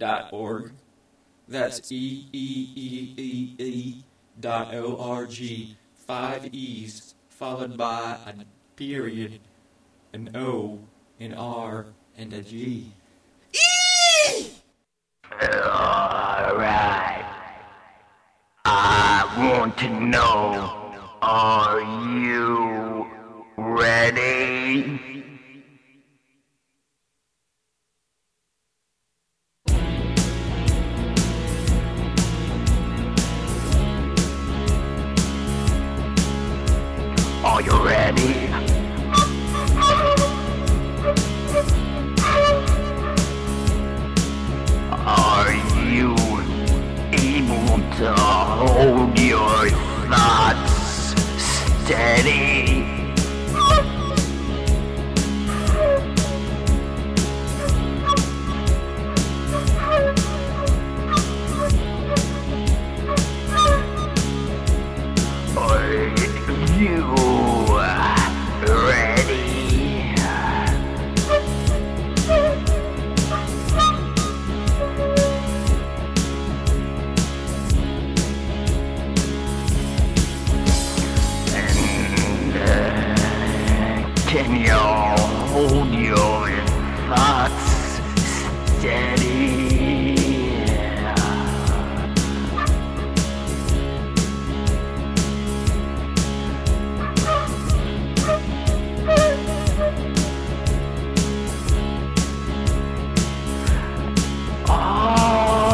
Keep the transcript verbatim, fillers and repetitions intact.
dot org. That's E E E E E dot O R G. Five E's followed by a period, an O, an R, and a G. Alright. I want to know, are you ready? Are you ready? Are you able to hold your thoughts steady? Are you ready? And uh, can you hold your thoughts steady?